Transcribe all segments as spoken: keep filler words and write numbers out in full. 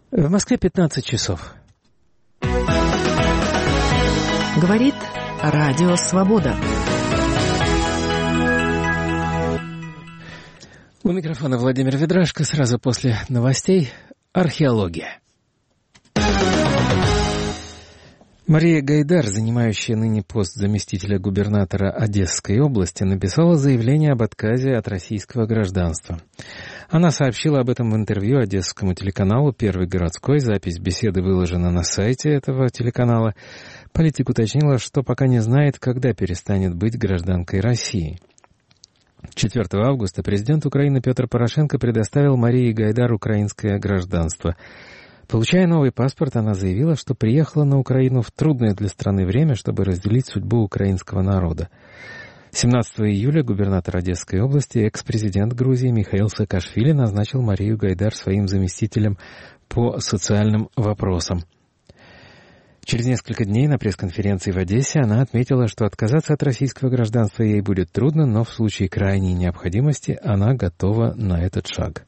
В Москве пятнадцать часов. Говорит Радио Свобода. У микрофона Владимир Ведрашко. Сразу после новостей археология. Мария Гайдар, занимающая ныне пост заместителя губернатора Одесской области, написала заявление об отказе от российского гражданства. Она сообщила об этом в интервью одесскому телеканалу «Первый городской». Запись беседы выложена на сайте этого телеканала. Политик уточнила, что пока не знает, когда перестанет быть гражданкой России. четвёртого августа президент Украины Петр Порошенко предоставил Марии Гайдар украинское гражданство. Получая новый паспорт, она заявила, что приехала на Украину в трудное для страны время, чтобы разделить судьбу украинского народа. семнадцатого июля губернатор Одесской области, экс-президент Грузии Михаил Саакашвили назначил Марию Гайдар своим заместителем по социальным вопросам. Через несколько дней на пресс-конференции в Одессе она отметила, что отказаться от российского гражданства ей будет трудно, но в случае крайней необходимости она готова на этот шаг.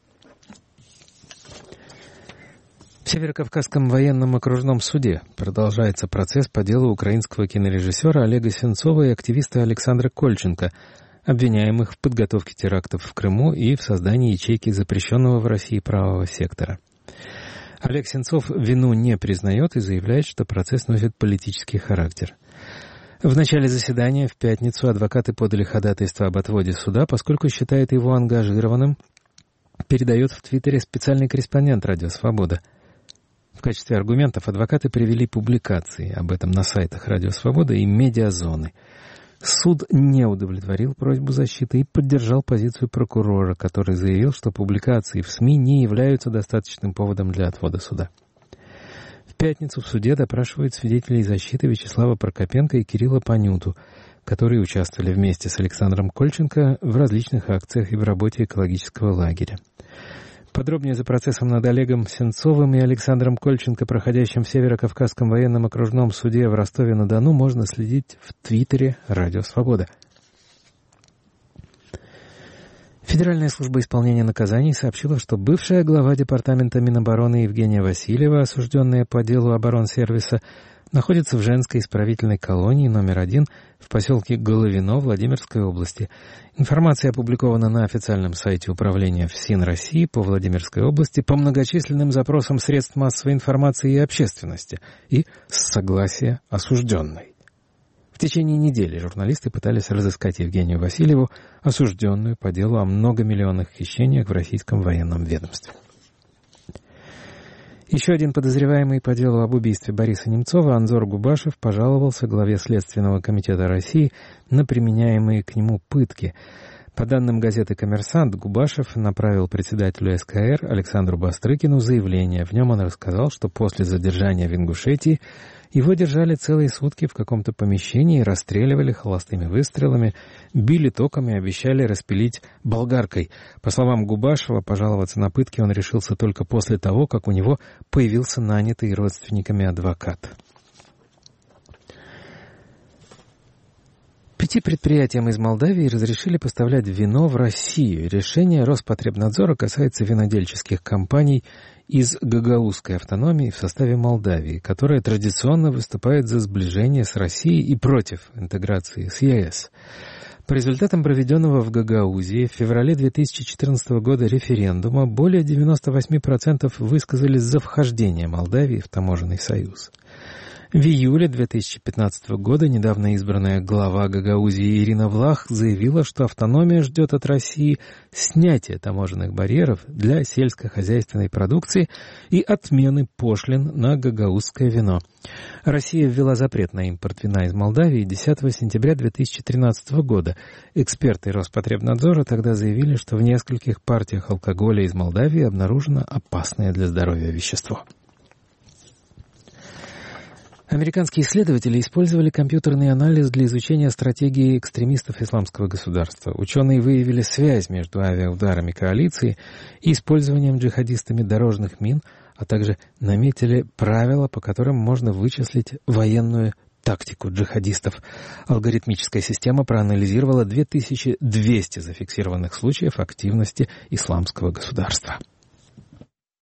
В Северокавказском военном окружном суде продолжается процесс по делу украинского кинорежиссера Олега Сенцова и активиста Александра Кольченко, обвиняемых в подготовке терактов в Крыму и в создании ячейки запрещенного в России правого сектора. Олег Сенцов вину не признает и заявляет, что процесс носит политический характер. В начале заседания в пятницу адвокаты подали ходатайство об отводе суда, поскольку считают его ангажированным, передает в Твиттере специальный корреспондент «Радио Свобода». В качестве аргументов адвокаты привели публикации об этом на сайтах «Радио Свобода» и «Медиазоны». Суд не удовлетворил просьбу защиты и поддержал позицию прокурора, который заявил, что публикации в СМИ не являются достаточным поводом для отвода суда. В пятницу в суде допрашивают свидетелей защиты Вячеслава Прокопенко и Кирилла Панюту, которые участвовали вместе с Александром Кольченко в различных акциях и в работе экологического лагеря. Подробнее за процессом над Олегом Сенцовым и Александром Кольченко, проходящим в Северокавказском военном окружном суде в Ростове-на-Дону, можно следить в Твиттере «Радио Свобода». Федеральная служба исполнения наказаний сообщила, что бывшая глава департамента Минобороны Евгения Васильева, осужденная по делу оборонсервиса, находится в женской исправительной колонии номер один в поселке Головино Владимирской области. Информация опубликована на официальном сайте Управления ФСИН России по Владимирской области по многочисленным запросам средств массовой информации и общественности и с согласия осужденной. В течение недели журналисты пытались разыскать Евгению Васильеву, осужденную по делу о многомиллионных хищениях в российском военном ведомстве. Еще один подозреваемый по делу об убийстве Бориса Немцова, Анзор Губашев, пожаловался главе Следственного комитета России на применяемые к нему пытки. По данным газеты «Коммерсант», Губашев направил председателю эс ка эр Александру Бастрыкину заявление. В нем он рассказал, что после задержания в Ингушетии его держали целые сутки в каком-то помещении, расстреливали холостыми выстрелами, били током и обещали распилить болгаркой. По словам Губашева, пожаловаться на пытки он решился только после того, как у него появился нанятый родственниками адвокат. Пяти предприятиям из Молдавии разрешили поставлять вино в Россию. Решение Роспотребнадзора касается винодельческих компаний из Гагаузской автономии в составе Молдавии, которая традиционно выступает за сближение с Россией и против интеграции с е эс. По результатам проведенного в Гагаузии в феврале две тысячи четырнадцатого года референдума более девяносто восемь процентов высказались за вхождение Молдавии в таможенный союз. В июле две тысячи пятнадцатого года недавно избранная глава Гагаузии Ирина Влах заявила, что автономия ждет от России снятия таможенных барьеров для сельскохозяйственной продукции и отмены пошлин на гагаузское вино. Россия ввела запрет на импорт вина из Молдавии десятого сентября две тысячи тринадцатого года. Эксперты Роспотребнадзора тогда заявили, что в нескольких партиях алкоголя из Молдавии обнаружено опасное для здоровья вещество. Американские исследователи использовали компьютерный анализ для изучения стратегии экстремистов Исламского государства. Ученые выявили связь между авиаударами коалиции и использованием джихадистами дорожных мин, а также наметили правила, по которым можно вычислить военную тактику джихадистов. Алгоритмическая система проанализировала две тысячи двести зафиксированных случаев активности Исламского государства.